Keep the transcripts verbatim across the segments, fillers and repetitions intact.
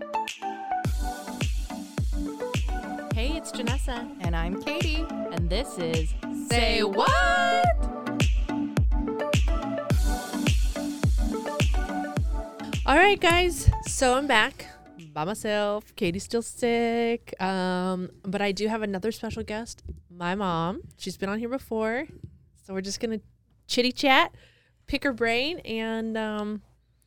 Hey, it's Janessa. And I'm Katie. And this is Say What? All right, guys. So I'm back by myself. Katie's still sick. Um, but I do have another special guest, my mom. She's been on here before. So we're just going to chitty chat, pick her brain, and um,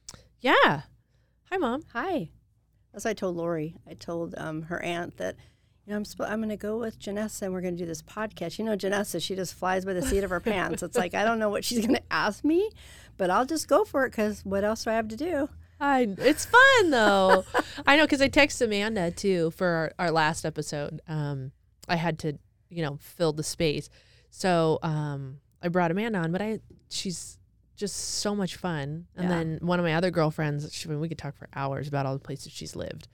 yeah. Hi, Mom. Hi. As I told Lori, I told um, her aunt that, you know, I'm sp- I'm going to go with Janessa and we're going to do this podcast. You know, Janessa, she just flies by the seat of her pants. It's like, I don't know what she's going to ask me, but I'll just go for it because what else do I have to do? I, it's fun, though. I know, because I texted Amanda, too, for our, our last episode. Um, I had to, you know, fill the space. So um, I brought Amanda on, but I she's just so much fun. And Yeah. then one of my other girlfriends, she, I mean, we could talk for hours about all the places she's lived.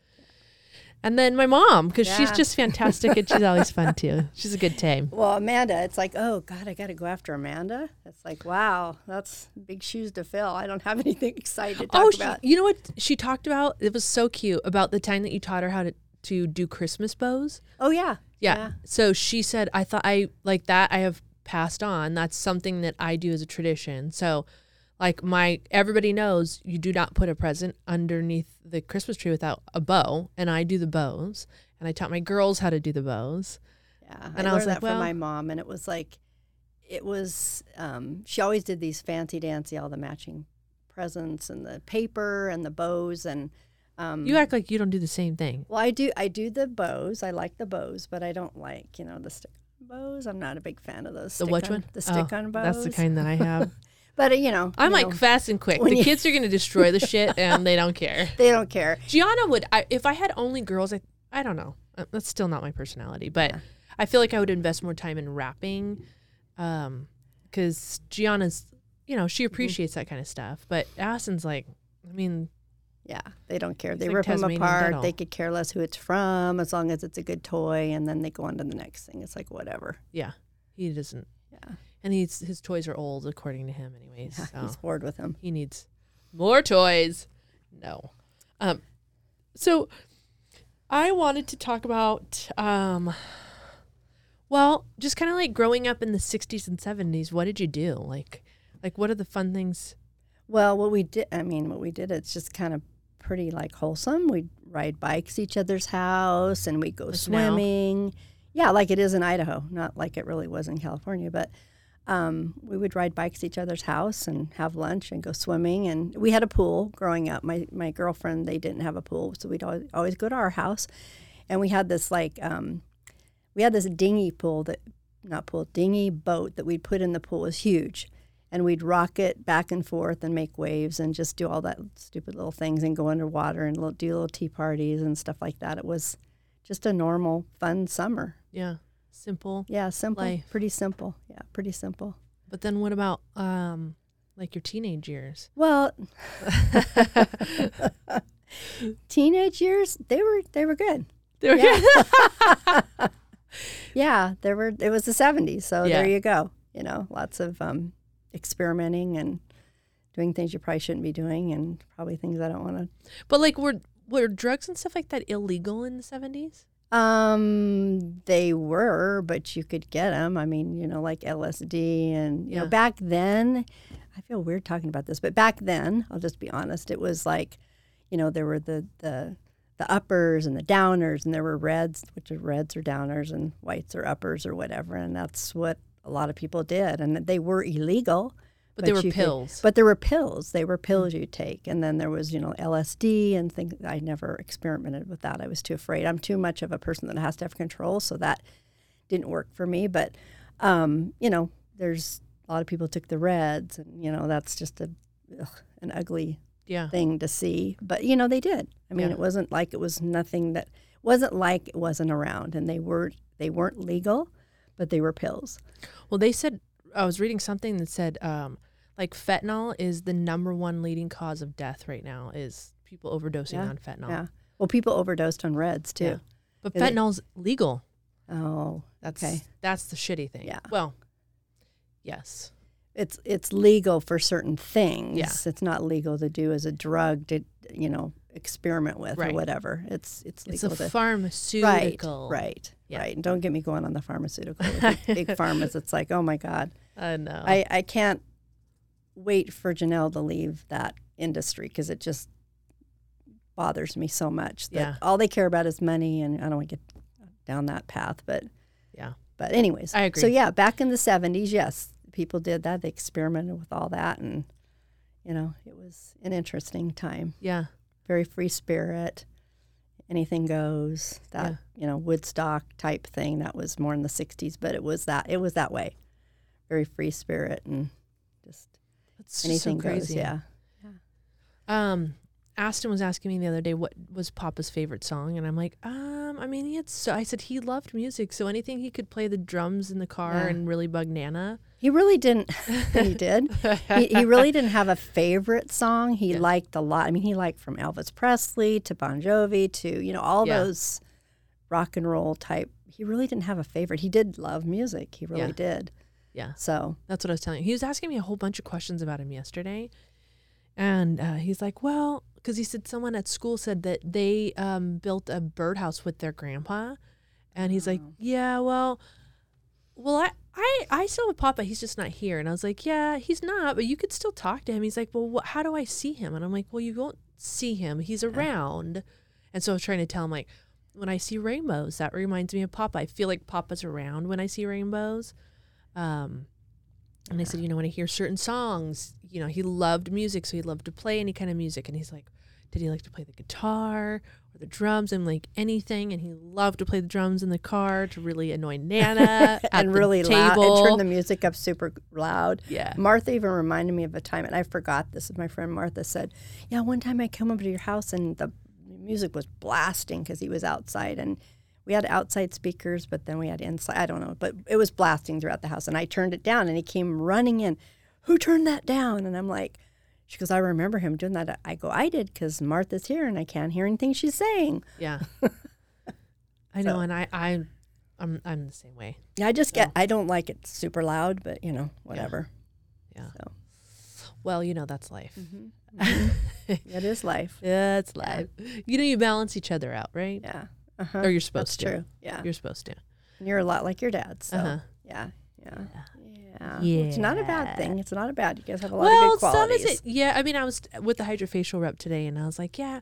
And then my mom, because she's Yeah. just fantastic, and she's always fun, too. She's a good time. Well, Amanda, it's like, oh, God, I got to go after Amanda. It's like, wow, that's big shoes to fill. I don't have anything exciting to talk Oh, she, about. you know what she talked about? It was so cute, about the time that you taught her how to, to do Christmas bows. Oh, yeah. Yeah. Yeah. So she said, I thought I like that. I have passed on. That's something that I do as a tradition. So like my, everybody knows you do not put a present underneath the Christmas tree without a bow. And I do the bows, and I taught my girls how to do the bows. Yeah, And I, I was learned like, that well- from my mom, and it was like, it was, um, she always did these fancy dancy, all the matching presents and the paper and the bows. And um, You act like you don't do the same thing. well, I do, I do the bows. I like the bows, but I don't like, you know, the stick bows. I'm not a big fan of those. The stick which on, one? The stick Oh, on bows. That's the kind that I have. But, uh, you know. I'm you like know, fast and quick. when The you- kids are going to destroy the shit, and they don't care. they don't care. Gianna would, I, if I had only girls, I, I don't know. Uh, That's still not my personality, but Yeah. I feel like I would invest more time in wrapping, um, because Gianna's, you know, she appreciates that kind of stuff. But Aston's like, I mean, Yeah, they don't care. It's They like rip them Tasmanian apart. devil. They could care less who it's from as long as it's a good toy, and then they go on to the next thing. It's like, whatever. yeah, he doesn't, Yeah, and he's his toys are old according to him, anyways. yeah So he's bored with them. he needs more toys. No, um, so I wanted to talk about, um, well, just kind of like growing up in the sixties and seventies. What did you do? Like, like what are the fun things? Well, what we did, I mean, what we did, it's just kind of pretty like wholesome. We'd ride bikes to each other's house and we'd go Like now? swimming. Yeah, like it is in Idaho, not like it really was in California, but um, we would ride bikes to each other's house and have lunch and go swimming. And we had a pool growing up. My my girlfriend, they didn't have a pool, so we'd always, always go to our house. And we had this like, um, we had this dinghy pool that, not pool, dinghy boat that we'd put in the pool. It was huge. And we'd rock it back and forth and make waves and just do all that stupid little things and go underwater and little, do little tea parties and stuff like that. It was just a normal, fun summer. Yeah, simple. Yeah, simple, Life. pretty simple. Yeah, pretty simple. But then what about um, like your teenage years? Well, teenage years, they were they were good. They were Yeah. Yeah, there were. It was the seventies, so Yeah. there you go. You know, lots of um, experimenting and doing things you probably shouldn't be doing, and probably things I don't want to. But like, were were drugs and stuff like that illegal in the seventies? Um, they were, but you could get them. I mean, you know, like L S D, and you Yeah. know, back then, I feel weird talking about this, but back then, I'll just be honest, it was like, you know, there were the the the uppers and the downers, and there were reds, which are reds or downers, and whites or uppers or whatever, and that's what a lot of people did, and they were illegal. But they were you could- pills. but there were pills. They were pills you take. And then there was, you know, L S D and things. I never experimented with that. I was too afraid. I'm too much of a person that has to have control, so that didn't work for me. But, um, you know, there's a lot of people took the reds, and, you know, that's just a ugh, an ugly Yeah. thing to see. But, you know, they did. I mean, Yeah. it wasn't like it was nothing that wasn't like it wasn't around. And they were they weren't legal, but they were pills. Well, they said, I was reading something that said, um, like fentanyl is the number one leading cause of death right now, is people overdosing Yeah, on fentanyl. Yeah. Well, people overdosed on reds, too. Yeah. But And it- fentanyl's legal. Oh, That's okay. that's the shitty thing. Yeah. Well, yes. It's it's legal for certain things. Yeah. It's not legal to do as a drug to, you know, experiment with Right. or whatever. It's it's It's legal a to, pharmaceutical. right, right, Yeah. right. And don't get me going on the pharmaceutical. The big, big pharmas. It's like, oh my God, I know. I I can't wait for Janelle to leave that industry because it just bothers me so much that Yeah. all they care about is money, and I don't want to get down that path. But yeah. but anyways, I agree. So yeah, back in the seventies, yes, people did that. They experimented with all that, and you know, it was an interesting time. Yeah. Very free spirit. Anything goes. That Yeah. you know, Woodstock type thing. That was more in the sixties, but it was that it was that way. Very free spirit and just That's just anything so goes. crazy. Yeah. Um, Aston was asking me the other day what was Papa's favorite song, and I'm like, um, I mean, he had so. I said he loved music, so anything he could play the drums in the car Yeah. and really bug Nana. He really didn't. He did. he, he really didn't have a favorite song. He Yeah. liked a lot. I mean, he liked from Elvis Presley to Bon Jovi to you know all Yeah. those rock and roll type. He really didn't have a favorite. He did love music. He really Yeah. did. Yeah, So that's what I was telling you. He was asking me a whole bunch of questions about him yesterday, and uh, he's like, well, because he said someone at school said that they um, built a birdhouse with their grandpa, and he's like, Oh. yeah, well, well, I. I, I still have Papa. He's just not here. And I was like, yeah, he's not, but you could still talk to him. He's like, well, wh- how do I see him? And I'm like, well, you won't see him. He's around. And so I was trying to tell him, like, when I see rainbows, that reminds me of Papa. I feel like Papa's around when I see rainbows. Um, and I said, you know, when I hear certain songs, you know, he loved music, so he loved to play any kind of music. And he's like, did he like to play the guitar or the drums and like anything? And he loved to play the drums in the car to really annoy Nana at and the really table. loud and turn the music up super loud. Yeah. Martha even reminded me of a time, and I forgot this. My friend Martha said, "Yeah, one time I came over to your house and the music was blasting because he was outside, and we had outside speakers, but then we had inside. I don't know, but it was blasting throughout the house, and I turned it down, and he came running in. Who turned that down? And I'm like." She goes, I remember him doing that. I go, I did because Martha's here and I can't hear anything she's saying. Yeah. I know, So- and I, I, I'm, I'm the same way. Yeah, I just get, So- I don't like it super loud, but you know, whatever. Yeah. So Well, you know, that's life. it is life. That's life. You know, you balance each other out, right? Yeah. Uh-huh. Or you're supposed That's to. true. Yeah. You're supposed to. And you're a lot like your dad. So, Uh-huh. yeah. Yeah. Yeah. Yeah. Well, it's not a bad thing. It's not a bad. You guys have a lot Well, of good some qualities. is it. Yeah. I mean, I was with the hydrofacial rep today, and I was like, yeah,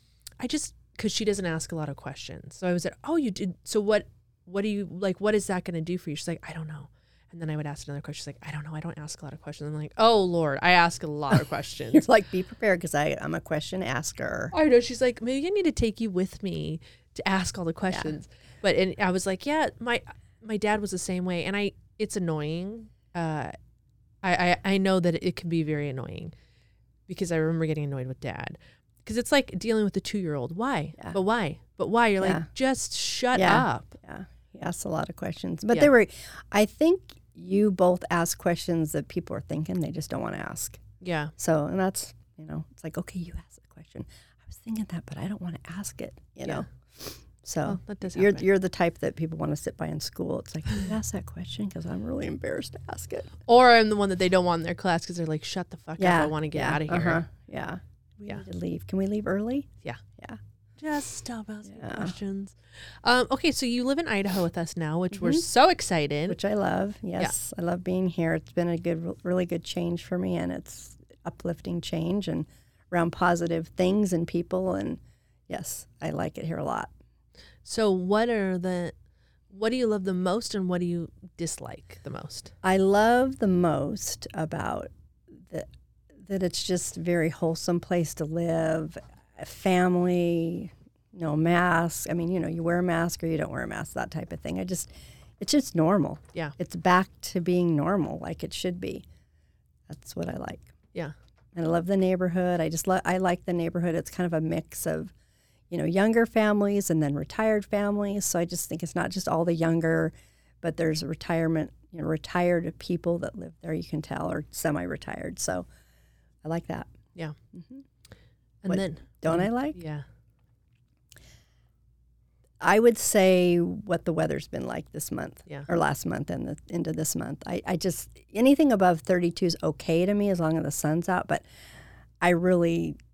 I just because she doesn't ask a lot of questions. So I was like, oh, you did. So what? What do you like? What is that going to do for you? She's like, I don't know. And then I would ask another question. She's like, I don't know. I don't ask a lot of questions. I'm like, oh Lord, I ask a lot of questions. You're like, be prepared because I'm a question asker. I know. She's like, maybe I need to take you with me to ask all the questions. But and I was like, yeah, my my dad was the same way, and I it's annoying. Uh, I, I I know that it can be very annoying because I remember getting annoyed with Dad because it's like dealing with a two year old. Why? Yeah. But why? But why? You're Yeah. like, just shut Yeah. up. Yeah. He asks a lot of questions. But Yeah. they were, I think you both ask questions that people are thinking they just don't want to ask. Yeah. So, and that's, you know, it's like, okay, you asked the question. I was thinking that, but I don't want to ask it, you know? So Well, that does you're happen. you're the type that people want to sit by in school. It's like, can you ask that question? Because I'm really embarrassed to ask it. Or I'm the one that they don't want in their class because they're like, shut the fuck Yeah. up. I want to get yeah, out of here. Uh-huh. Yeah. We Yeah. need to leave. Can we leave early? Yeah. Yeah. Just stop asking Yeah. questions. Um, okay, so you live in Idaho with us now, which we're so excited. Which I love. Yes. I love being here. It's been a good, really good change for me, and it's uplifting change and around positive things and people. And yes, I like it here a lot. So what are the what do you love the most and what do you dislike the most? I love the most about that that it's just a very wholesome place to live, a family, no mask. I mean, you know, you wear a mask or you don't wear a mask, that type of thing. I just, it's just normal. Yeah. It's back to being normal like it should be. That's what I like. Yeah. And I love the neighborhood. I just lo- I like the neighborhood. It's kind of a mix of, you know, younger families and then retired families. So I just think it's not just all the younger, but there's retirement, you know, retired people that live there, you can tell, or semi-retired. So I like that. Yeah. Mhm. And What then Don't um, I like? Yeah. I would say what the weather's been like this month Yeah. or last month and the into this month. I, I just, anything above thirty-two is okay to me as long as the sun's out, but I really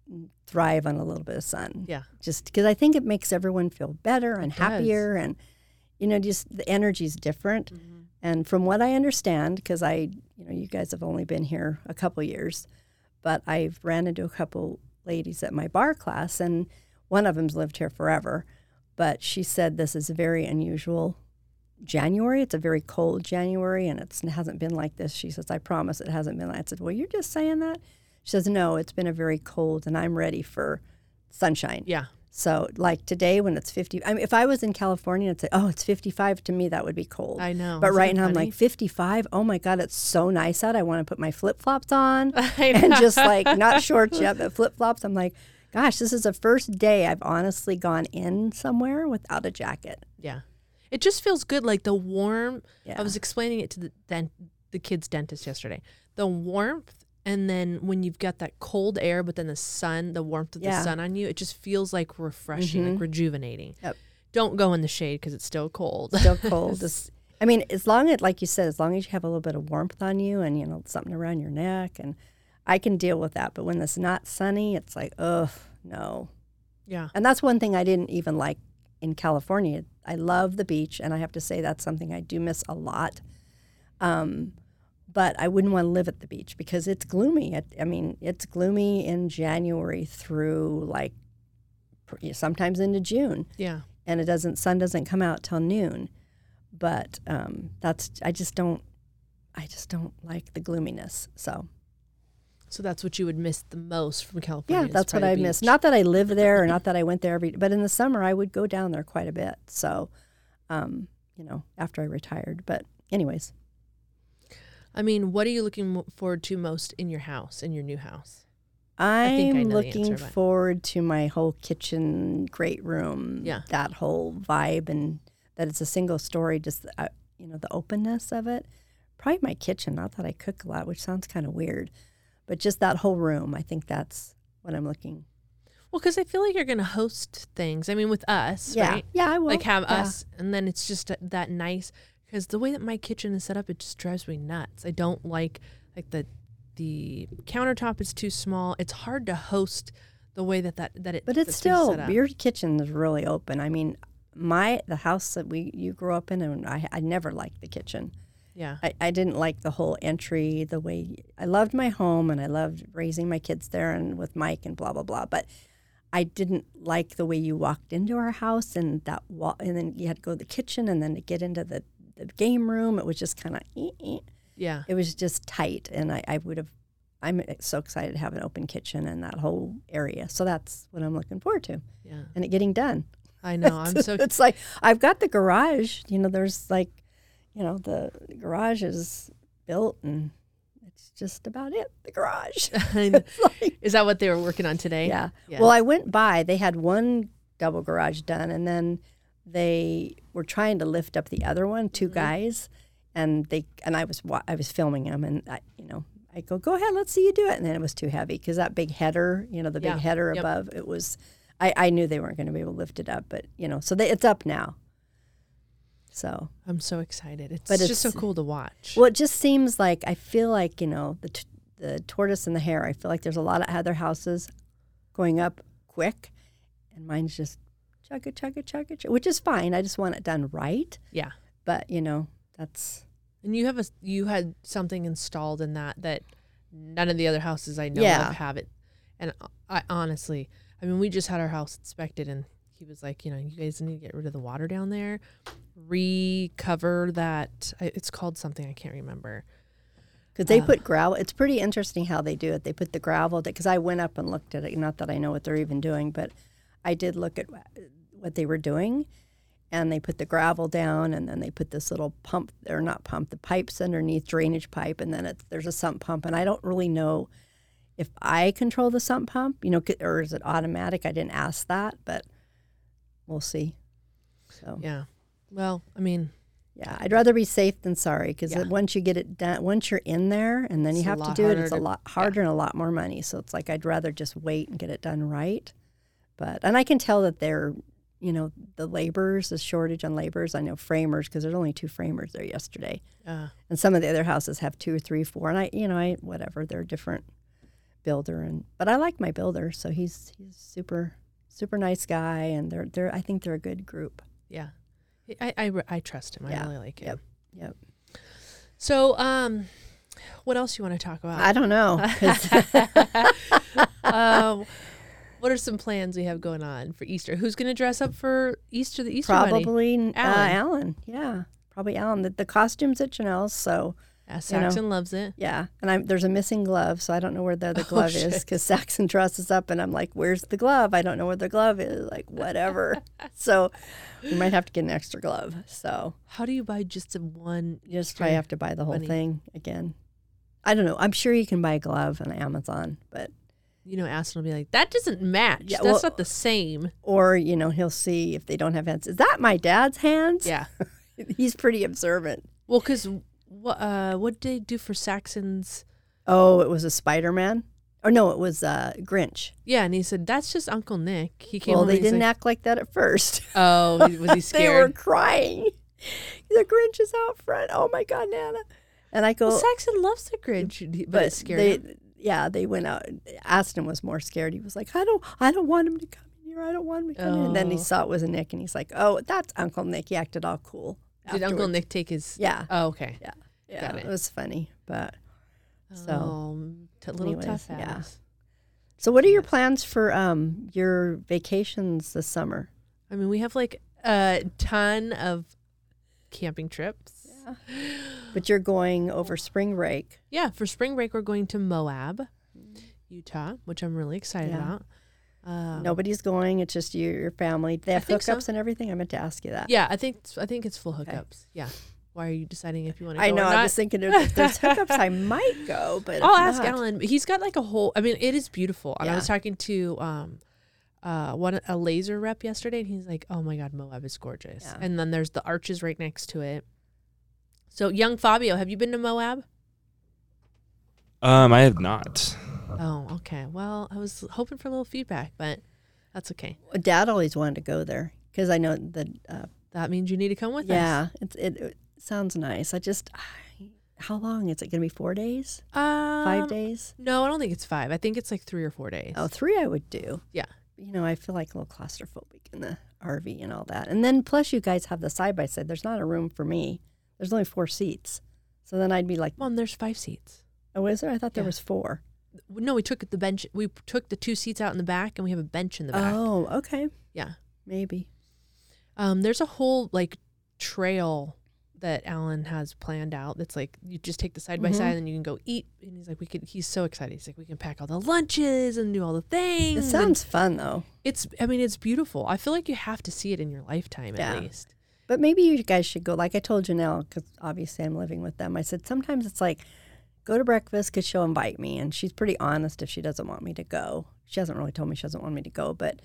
thrive on a little bit of sun. Yeah. Just because I think it makes everyone feel better and It happier, and you know, just the energy's different. Mm-hmm. And from what I understand, because I, you know, you guys have only been here a couple years, but I've ran into a couple ladies at my bar class, and one of them's lived here forever. But she said this is a very unusual January. It's a very cold January, and it's, it hasn't been like this. She says, I promise it hasn't been like I said, well, you're just saying that? She says, no, it's been a very cold, and I'm ready for sunshine. Yeah. So, like today when it's fifty, I mean, if I was in California and say, oh, it's fifty-five, to me, that would be cold. I know. But Isn't right it now I'm funny? like, fifty-five? Oh my God, it's so nice out. I want to put my flip-flops on I and know. just like, not shorts yet, but flip-flops. I'm like, gosh, this is the first day I've honestly gone in somewhere without a jacket. Yeah. It just feels good. Like the warm, Yeah. I was explaining it to the dent, the kid's dentist yesterday. The warmth, and then when you've got that cold air, but then the sun, the warmth of Yeah. the sun on you, it just feels like refreshing, like rejuvenating. Yep. Don't go in the shade because it's still cold. Still cold. It's- I mean, as long as, like you said, as long as you have a little bit of warmth on you and, you know, something around your neck, and I can deal with that. But when it's not sunny, it's like, ugh, no. Yeah. And that's one thing I didn't even like in California. I love the beach, and I have to say that's something I do miss a lot. Um, but I wouldn't want to live at the beach because it's gloomy. It, I mean, it's gloomy in January through like pr- sometimes into June, Yeah. and it doesn't sun doesn't come out till noon. But um, that's I just don't I just don't like the gloominess. So. So that's what you would miss the most from California. Yeah, that's what I miss. Not that I live there or not that I went there every, but in the summer I would go down there quite a bit. So, um, you know, after I retired. But anyways, I mean, what are you looking mo- forward to most in your house, in your new house? think I I'm know the looking answer, but- forward to my whole kitchen, great room, Yeah. that whole vibe, and that it's a single story, just, uh, you know, the openness of it. Probably my kitchen, not that I cook a lot, which sounds kind of weird, but just that whole room. I think that's what I'm looking. Well, because I feel like you're going to host things. I mean, with us, Yeah, right? yeah, I will. Like have Yeah. us, and then it's just that nice. Because the way that my kitchen is set up, it just drives me nuts. I don't like like the the countertop is too small. It's hard to host the way that that that it. But the it's thing's still, set up. your kitchen is really open. I mean, my the house that we you grew up in, and I, I never liked the kitchen. Yeah, I, I didn't like the whole entry, the way I loved my home and I loved raising my kids there and with Mike and blah blah blah. But I didn't like the way you walked into our house and that wall, and then you had to go to the kitchen and then to get into the, the game room. It was just kind of, yeah. it was just tight, and I, I would have. I'm so excited to have an open kitchen and that whole area. So that's what I'm looking forward to, Yeah, and it getting done. I know. I'm so. It's like I've got the garage. You know, there's like, you know, the garage is built, and it's just about it. The garage. I know. It's like- Is that what they were working on today? yeah. Yeah. Well, I went by. They had one double garage done, and then they were trying to lift up the other one. Two Mm-hmm. guys, and they and I was wa- I was filming them, and I, you know, I go, go ahead, let's see you do it, and then it was too heavy because that big header, you know, the big Yeah. header Yep. above, it was. I, I knew they weren't going to be able to lift it up, but you know, so they, it's up now. So. I'm so excited. It's But just so it's- cool to watch. Well, it just seems like I feel like, you know, the t- the tortoise and the hare. I feel like there's a lot of other houses going up quick, and mine's just chugga chugga chugga, chugga, which is fine. I just want it done right. Yeah. But you know, that's And you have a you had something installed in that that none of the other houses I know Yeah. of have it. And I honestly, I mean, we just had our house inspected, and he was like, you know, you guys need to get rid of the water down there, recover that. I- It's called something I can't remember. because they Uh. put gravel. It's pretty interesting how they do it. They put the gravel because I went up and looked at it. Not that I know what they're even doing, but I did look at what they were doing. And they put the gravel down, and then they put this little pump, or not pump, the pipes underneath, drainage pipe, and then it's, there's a sump pump. And I don't really know if I control the sump pump, you know, c- or is it automatic? I didn't ask that, but we'll see. So, yeah, Yeah. Well, I mean, I'd rather be safe than sorry, because Yeah. once you get it done, once you're in there and then you It's a have to lot do it, harder it's a to- lot harder and a lot more money. So it's like I'd rather just wait and get it done right. But, and I can tell that they're, you know, the laborers, the shortage on laborers. I know framers, because there's only two framers there yesterday. uh, And some of the other houses have two or three, four. And I, you know, I, whatever, they're different builder, and but I like my builder, so he's he's super super nice guy, and they're they're I think they're a good group. Yeah. I, I, I trust him. I Yeah. really like him. Yep. Yep. So, um, what else you want to talk about? I don't know. 'cause um, what are some plans we have going on for Easter? Who's going to dress up for Easter, the Easter Bunny? Probably uh, Alan. Alan. Yeah, probably Alan. The, the costume's at Janelle's, so Yeah, Saxon loves it. yeah. And I'm there's a missing glove, so I don't know where the other Oh, glove is shit. because Saxon dresses up, and I'm like, "Where's the glove? I don't know where the glove is." Like, whatever. So we might have to get an extra glove. So How do you buy just a one? you just Easter probably have to buy the whole bunny? thing again. I don't know. I'm sure you can buy a glove on Amazon, but You know, Aston will be like, that doesn't match. Yeah, That's well- not the same. or you know he'll see if they don't have hands. Is that my dad's hands? Yeah. He's pretty observant. Well, because what, uh, what did they do for Saxon's? Oh, it was a Spider-Man? Or no, it was uh, Grinch. Yeah, and he said, that's just Uncle Nick. He came Well, home they and he's didn't like, act like that at first. oh, he- was he They were scared? crying. The Grinch is out front. Oh my God, Nana. And I go, Well, Saxon loves the Grinch, but, but it scared they, him. yeah, they went out. Aston was more scared. He was like, I don't, I don't want him to come in here. I don't want him to come in. And then he Oh. saw it was a Nick, and he's like, oh, that's Uncle Nick. He acted all cool. Did Uncle afterwards. Nick take his? Yeah. Oh, okay. Yeah. Yeah, Got it. it was funny, but so oh, t- little anyways, tough yeah. ass. so. What are your plans for um your vacations this summer? I mean, we have like a ton of camping trips. Yeah. But you're going over spring break. Yeah, for spring break, we're going to Moab, Utah, which I'm really excited Yeah. about. Um, Nobody's going. It's just you, your family. They I have think so. hookups and everything. I meant to ask you that. Yeah, I think I think it's full Okay. hookups. Yeah. Why are you deciding if you want to go I know. or I not? was thinking if there's hookups, I might go, but I'll if ask not- Alan. He's got like a whole. I mean, it is beautiful. And I Yeah. was talking to um, uh, one a laser rep yesterday, and he's like, "Oh my God, Moab is gorgeous." Yeah. And then there's the arches right next to it. So, young Fabio, have you been to Moab? Um, I have not. Oh, okay. Well, I was hoping for a little feedback, but that's okay. Dad always wanted to go there because I know that. Uh, That means you need to come with us. yeah, it's, it, it sounds nice. I just, I, how long is it going to be? Four days? Um, Five days? No, I don't think it's five. I think it's like three or four days. Oh, three I would do. Yeah. You know, I feel like a little claustrophobic in the R V and all that. And then plus you guys have the side by side. There's not a room for me. There's only four seats. So then I'd be like, Mom, there's five seats. oh, is there? I thought there Yeah. was four. No, we took the bench. We took the two seats out in the back, and we have a bench in the back. Oh, okay. Yeah. Maybe. Um, there's a whole like trail that Alan has planned out. That's like you just take the side by Mhm. side, and you can go eat. And he's like, we could. He's so excited. He's like, we can pack all the lunches and do all the things. It and sounds fun though. It's. I mean, it's beautiful. I feel like you have to see it in your lifetime Yeah. at least. But maybe you guys should go. Like I told Janelle, because obviously I'm living with them. I said sometimes it's like go to breakfast because she'll invite me, and she's pretty honest if she doesn't want me to go. She hasn't really told me she doesn't want me to go, but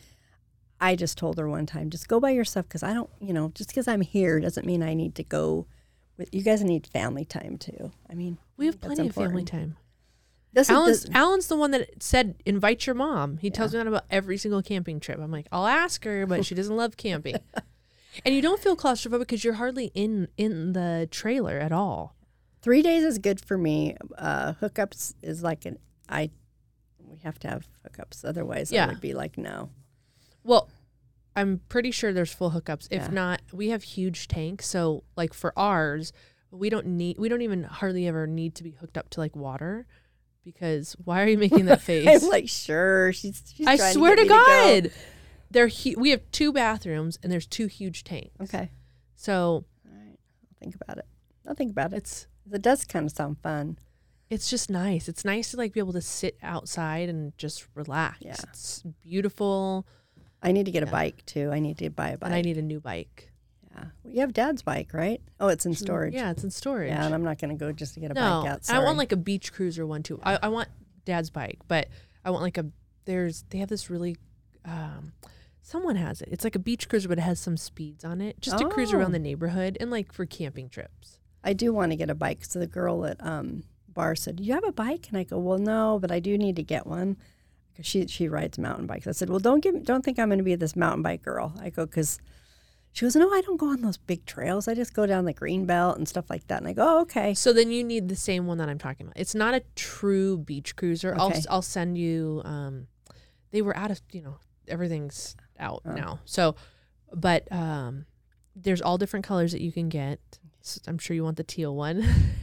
I just told her one time, just go by yourself because I don't, you know, just because I'm here doesn't mean I need to go. With you guys need family time too. I mean, We have I think that's plenty of family important. time. This is Alan's, the- Alan's the one that said, invite your mom. He tells me that about every single camping trip. I'm like, I'll ask her, but she doesn't love camping. And you don't feel claustrophobic because you're hardly in, in the trailer at all. Three days is good for me. Uh, hookups is like an I. We have to have hookups, otherwise Yeah. I would be like no. Well, I'm pretty sure there's full hookups. If Yeah. not, we have huge tanks. So like for ours, we don't need, we don't even hardly ever need to be hooked up to like water because why are you making that face? I'm like sure she's. she's I trying swear to, to, get me go. God. They're hu- we have two bathrooms and there's two huge tanks. Okay, So all right. I'll think about it. I'll think about it. it's It does kind of sound fun. it's just nice. It's nice to like be able to sit outside and just relax. Yeah. It's beautiful. I need to get a Yeah. bike too. I need to buy a bike. And I need a new bike. Yeah, well, you have Dad's bike, right? Oh, it's in storage. Yeah, it's in storage. Yeah, and I'm not going to go just to get a no, bike out. and Sorry. I want like a beach cruiser one too. I, I want Dad's bike, but I want like a there's they have this really um someone has it. It's like a beach cruiser, but it has some speeds on it, just to cruise around Oh. the neighborhood and like for camping trips. I do want to get a bike. So the girl at um, bar said, "Do you have a bike?" And I go, "Well, no, but I do need to get one." Because she she rides mountain bikes. I said, "Well, don't give don't think I'm going to be this mountain bike girl." I go because She goes, no, I don't go on those big trails. I just go down the green belt and stuff like that. And I go, oh, okay. So then you need the same one that I'm talking about. It's not a true beach cruiser. Okay. I'll I'll send you. Um, they were out of you know everything's out Oh. now. So, but um, there's all different colors that you can get. So I'm sure you want the teal one.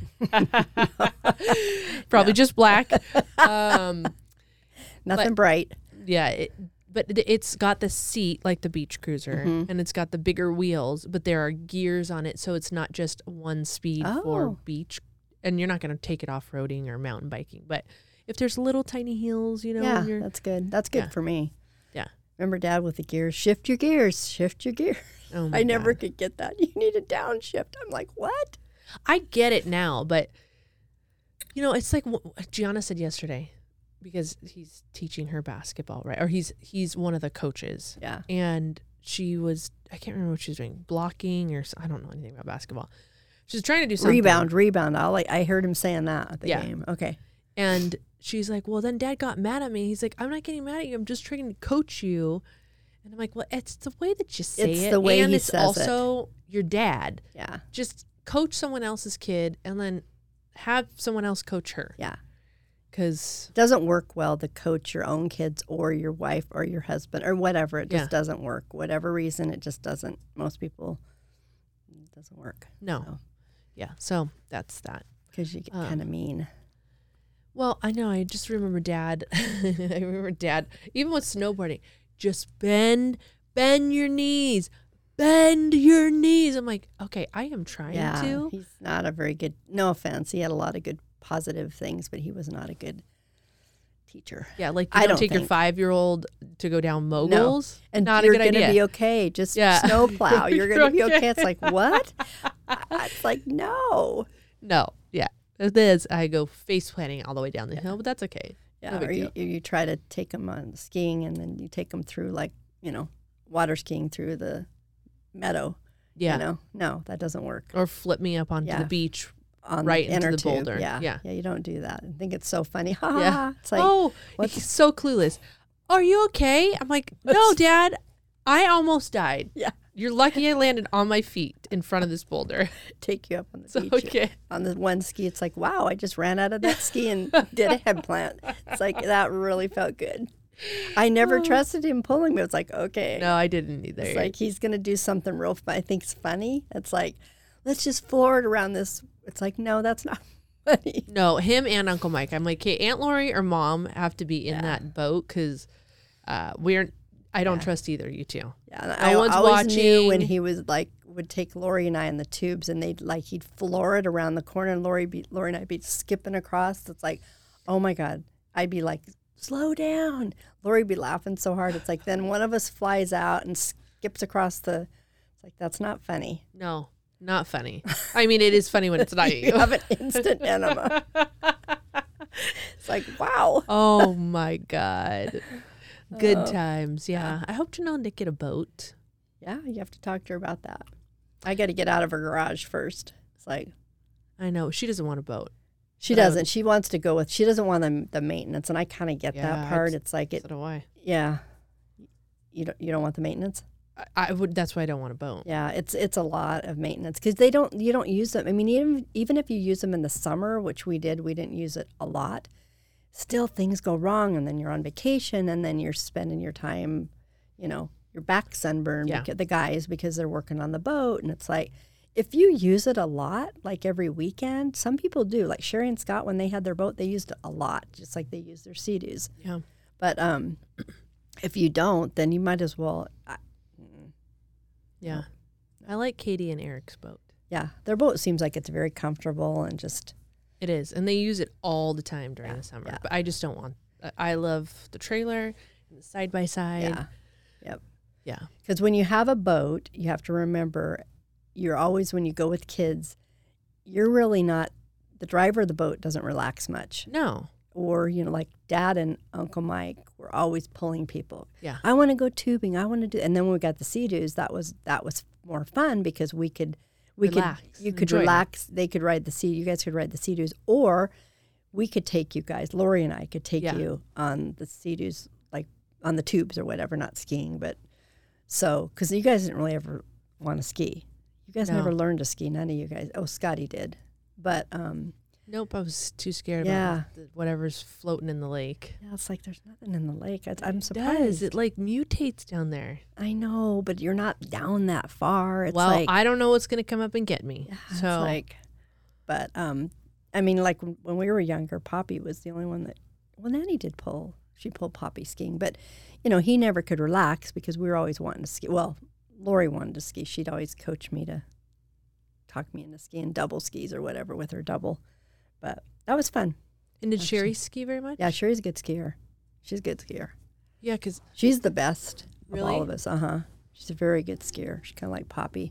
Probably just black. Um, Nothing but- bright. yeah. It, But th- it's got the seat like the beach cruiser, Mhm. and it's got the bigger wheels, but there are gears on it, so it's not just one speed for Oh. beach. And you're not going to take it off-roading or mountain biking. But if there's little tiny hills, you know, Yeah, when you're, that's good. That's good Yeah. for me. Yeah. Remember Dad with the gears? Shift your gears. Shift your gears. oh my I never God. could get that. You need a downshift. I'm like, what? I get it now, but you know, it's like wh- Gianna said yesterday, because he's teaching her basketball, right? Or he's he's one of the coaches. Yeah. And she was, I can't remember what she was doing, blocking or s- I don't know anything about basketball. She was trying to do something. Rebound, rebound. I like. I heard him saying that at the Yeah. game. Okay. And she's like, well, then Dad got mad at me. He's like, I'm not getting mad at you. I'm just trying to coach you. And I'm like, well, it's the way that you say It's it. the way and he it's says it. also your dad. Yeah. Just coach someone else's kid and then have someone else coach her. Yeah. Because, It doesn't work well to coach your own kids or your wife or your husband or whatever. It just Yeah. doesn't work. Whatever reason, it just doesn't. Most people, it doesn't work. no. So. Yeah. So that's that. Because you get Um, kind of mean. Well, I know. I just remember Dad. I remember Dad, even with snowboarding, just bend, bend your knees, bend your knees. I'm like, okay, I am trying Yeah. to. He's not a very good, no offense. He had a lot of good positive things, but he was not a good teacher. Yeah, like you I don't, don't take your think- five-year-old to go down moguls. And Not you're a good going to idea. be okay. Just Yeah. snowplow. You're going to be You're okay. It's like, what? It's like, no. No, yeah, it is. I go face planting all the way down the hill, but that's okay. Yeah, No big or you, deal. you try to take them on skiing and then you take them through, like, you know, water skiing through the meadow. Yeah, You know, no, that doesn't work. or flip me up onto Yeah. the beach. On Right the into inner the tube. boulder. Yeah. Yeah. Yeah, you don't do that. I think it's so funny. Ha ha, Yeah. ha. It's like, oh, what's- he's so clueless. Are you okay? I'm like, no, Dad. I almost died. Yeah. You're lucky I landed on my feet in front of this boulder. take you up on the So, beach. okay. On the one ski, it's like, wow, I just ran out of that ski and did a head plant. It's like, that really felt good. I never trusted him pulling me. It's like, okay. No, I didn't either. It's like he's going to do something real fun. I think it's funny. It's like, let's just floor it around this. It's like, no, that's not funny. No, him and Uncle Mike. I'm like, okay, Aunt Lori or Mom have to be in Yeah. that boat because uh, we're. I don't Yeah. trust either you two. Yeah, and No I one's always knew when watching. he was like, would take Lori and I in the tubes and they'd like, he'd floor it around the corner and Lori, be, Lori and I'd be skipping across. It's like, oh my God. I'd be like, slow down. Lori'd be laughing so hard. It's like, then one of us flies out and skips across the, it's like, that's not funny. No, not funny. I mean, it is funny when it's not You you. have an instant enema. It's like, wow. Oh my God. Good Oh, times. Yeah. I hope to know Nick get a boat. Yeah, you have to talk to her about that. I got to get out of her garage first. It's like, I know. She doesn't want a boat. she But I would- doesn't. She wants to go with, she doesn't want the, the maintenance. And I kind of get Yeah, that part. it's- It's like, it. So do I. yeah. You don't, you don't want the maintenance? I, I would. That's why I don't want a boat. Yeah, it's it's a lot of maintenance because they don't you don't use them. I mean, even even if you use them in the summer, which we did, we didn't use it a lot. Still, things go wrong, and then you're on vacation, and then you're spending your time, you know, your back sunburned. Yeah. Because, the guys because they're working on the boat, and it's like if you use it a lot, like every weekend, some people do. Like Sherry and Scott, when they had their boat, they used it a lot, just like they use their Sea-Doos. Yeah. But um, if you don't, then you might as well. I, Yeah. I like Katie and Eric's boat. Yeah, their boat seems like it's very comfortable and just It is. And they use it all the time during Yeah, the summer. yeah. But I just don't want. I- I love the trailer and the side by side. yeah. Yep. Yeah. Because when you have a boat, you have to remember you're always when you go with kids, you're really not the driver of the boat doesn't relax much. No. Or you know, like Dad and Uncle Mike were always pulling people. Yeah. I want to go tubing. I want to do. And then when we got the Sea-Doos, that was that was more fun because we could we Relax, could you could enjoy it. relax. They could ride the sea. You guys could ride the Sea-Doos, or we could take you guys. Lori and I could take Yeah. you on the Sea-Doos, like on the tubes or whatever. Not skiing, but so because you guys didn't really ever want to ski. You guys No. never learned to ski. None of you guys. Oh, Scotty did. But um, Nope, I was too scared Yeah. about the, whatever's floating in the lake. yeah, it's like there's nothing in the lake. I, I'm It surprised. does. It like mutates down there. I know, but you're not down that far. It's well, like, I don't know what's going to come up and get me. yeah, so it's like, but um, I mean, like when, when we were younger, Poppy was the only one that, well, Nanny did pull. She pulled Poppy skiing, but you know, he never could relax because we were always wanting to ski. Well, Lori wanted to ski. She'd always coach me to talk me into skiing double skis or whatever with her double, but that was fun. and did That's- Sherry ski very much? Yeah, Sherry's a good skier. She's a good skier. Yeah, because She's the best Really? of all of us. Uh huh. She's a very good skier. She's kind of like Poppy.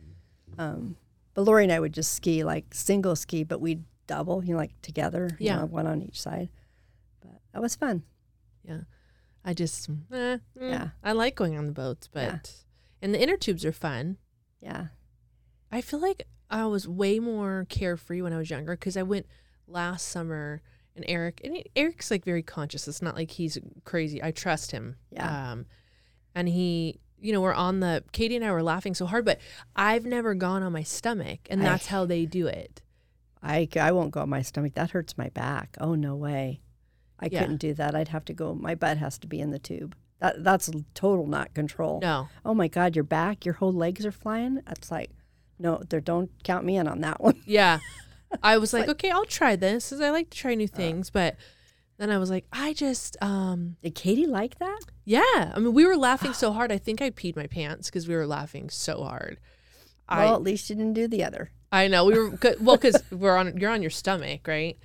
Um, but Lori and I would just ski like single ski, but we'd double, you know, like together. you Yeah. know, one on each side. But that was fun. yeah, I just eh, mm, Yeah. I like going on the boats, but Yeah. and the inner tubes are fun. Yeah. I feel like I was way more carefree when I was younger because I went last summer and Eric and he- Eric's like very conscious. It's not like he's crazy. I trust him. Yeah. Um, and he, you know, we're on the Katie and I were laughing so hard, but I've never gone on my stomach, and I- that's how they do it. I, I won't go on my stomach. That hurts my back. Oh, no way. I Yeah. couldn't do that. I'd have to go. My butt has to be in the tube. That That's total not control. No. Oh, my God. Your back, your whole legs are flying. It's like, no, there, don't count me in on that one. Yeah. I was like, like- okay, I'll try this because I like to try new things. But then I was like, I just, um, Did Katie like that? yeah. I mean, we were laughing so hard. I think I peed my pants because we were laughing so hard. Well, I at least you didn't do the other. I know we were cause, well because we're on you're on your stomach, right?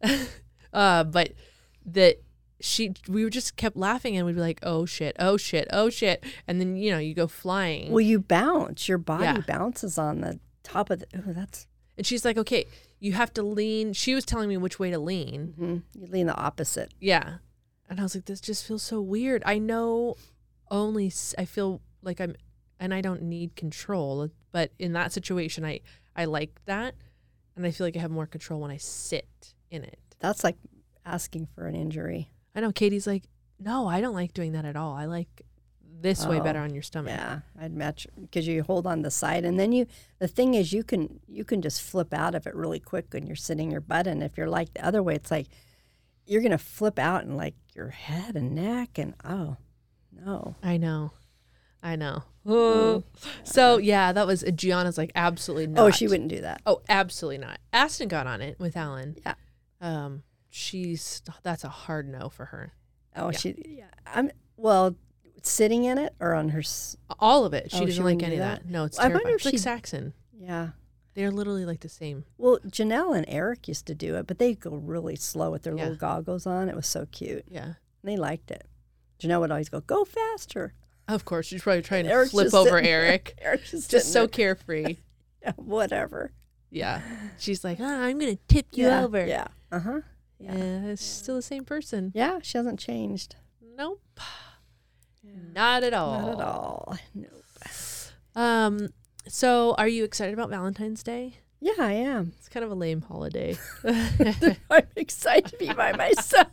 uh, but that she we were just kept laughing and we'd be like, oh shit, oh shit, oh shit, and then you know you go flying. Well, you bounce. Your body Yeah. bounces on the top of the. Oh, that's. And she's like, okay, you have to lean. She was telling me which way to lean. hmm You lean the opposite. Yeah. And I was like, this just feels so weird. I know only, s- I feel like I'm, and I don't need control, but in that situation, I, I like that. And I feel like I have more control when I sit in it. That's like asking for an injury. I know Katie's like, no, I don't like doing that at all. I like this way Oh, better on your stomach. Yeah, I'd match because you hold on the side, and then you. The thing is, you can you can just flip out of it really quick when you're sitting your butt in. If you're like the other way, it's like you're gonna flip out and like your head and neck, and oh no. I know. I know. Oh. So yeah, that was, Gianna's like, absolutely not. Oh, she wouldn't do that. Oh, absolutely not. Aston got on it with Alan. Yeah. Um, she's that's a hard no for her. Oh, Yeah. she. Yeah, I'm well sitting in it or on her. s- All of it. She Oh, she doesn't like wouldn't any do of that? that. No, it's I wonder terrifying. if It's like she- Saxon. Yeah. They're literally like the same. Well, Janelle and Eric used to do it, but they go really slow with their Yeah. little goggles on. It was so cute. Yeah. And they liked it. Janelle would always go, "Go faster." Of course, she's probably trying to Eric's flip just over sitting there. Eric. Eric's just, Just sitting so there. carefree. Yeah, whatever. Yeah. She's like, oh, I'm gonna tip you yeah, over. Yeah. Uh huh. Yeah. Yeah. It's still the same person. Yeah, she hasn't changed. Nope. Not at all. Not at all. Nope. Um. So, are you excited about Valentine's Day? Yeah, I am. It's kind of a lame holiday. I'm excited to be by myself.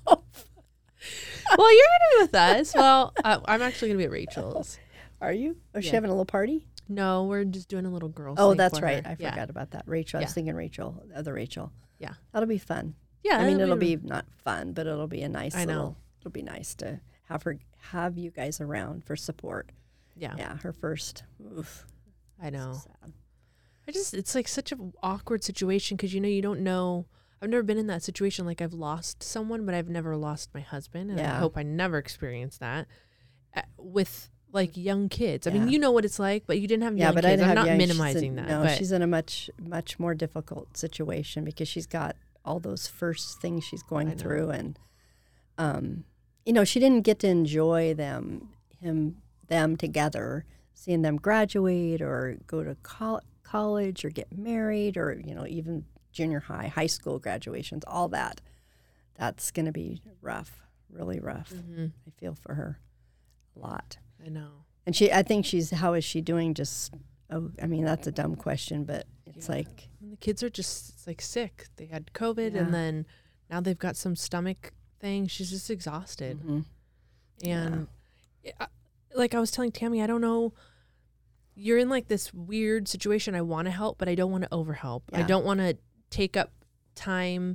Well, you're gonna be with us. Well, uh, I'm actually gonna be at Rachel's. Are you? Is she Yeah. having a little party? No, we're just doing a little girl. Oh, thing that's for right. her. I Yeah. forgot about that. Rachel. I was Yeah. thinking Rachel, the other Rachel. Yeah. That'll be fun. Yeah, I mean, that'll it'll be not fun, but it'll be a nice I know. little, it'll be nice to have her, have you guys around for support. Yeah, Yeah, her first. Oof. I know. So sad. I just, it's like such an awkward situation because, you know, you don't know. I've never been in that situation. Like, I've lost someone, but I've never lost my husband. And I Yeah. hope I never experience that uh, with like young kids. I mean, Yeah. you know what it's like, but you didn't have Yeah, young but kids. I I'm have not young, she's minimizing in- that. No, but she's in a much, much more difficult situation because she's got all those first things she's I going know. through, and um, you know, she didn't get to enjoy them, him, them together, seeing them graduate or go to col- college or get married, or you know, even junior high, high school graduations, all that. That's going to be rough, really rough. Mhm. I feel for her a lot. I know. And she, I think she's, how is she doing? Just, oh, I mean, that's a dumb question, but it's Yeah. like, And the kids are just it's like sick. They had COVID, Yeah. and then now they've got some stomach thing. She's just exhausted. mhm. And I- like I was telling Tammy, I don't know. you're in like this weird situation. I want to help, but I don't want to overhelp. I Yeah. don't want to take up time